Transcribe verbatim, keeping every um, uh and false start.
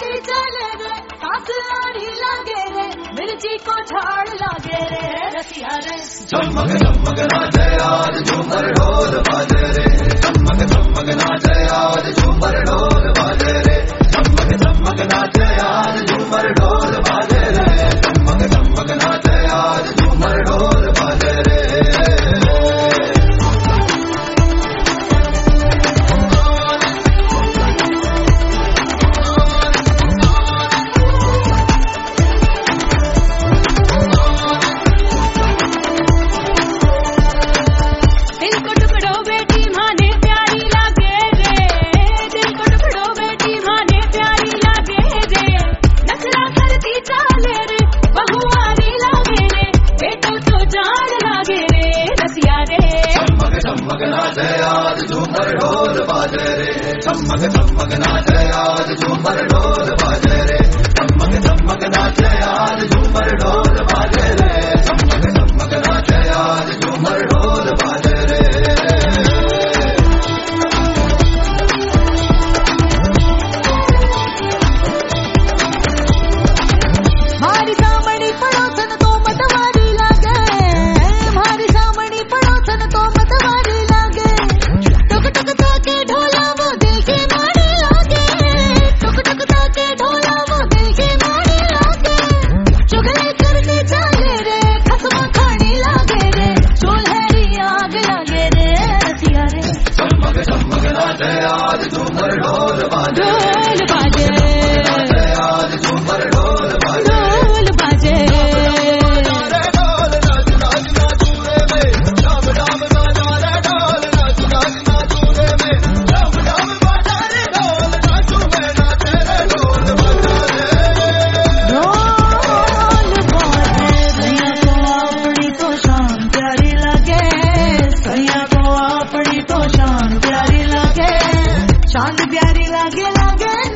करती चले रे, कासलाड़ी लागे रे, मिर्ची को झाड़ लागे रे, रसिया रे। झमक झमक नाचे आज झूमर ढोल बाजे रे, झमक झमक नाचे आज झूमर ढोल बाजे रे, झमक झमक नाचे आज झूमर ढोल बाजे रे, झमक झमक नाचे आज झूमर ढोल बाजे रे। नाचे आज झूमर ढोल बाजे रे, झमक झमक नाचे आज झूमर ढोल बाजे रे, झमक झमक नाचे आज झूमर ढोल बाजे रे, झमक झमक नाचे आज झूमर ढोल बाजे रे। मारी सामणी पड़ोसन तो मतवारी लागे, मारी सामणी पड़ोसन तो मतवारी लागे, टुक टुक ताके ढोला वो देखे मारी लागे, टुक टुक ताके ढोला वो देखे मारी लागे, चुगली करके चले रे, खसमा खानी लागे रे, चूल्हेरी आग लागे रे, रसिया रे। झमक झमक नाचे आज झूमर ढोल बाजे, ढोल बाजे आज झूमर ढोल बाजे, ढोल बाजे शान प्यारी लागे लागे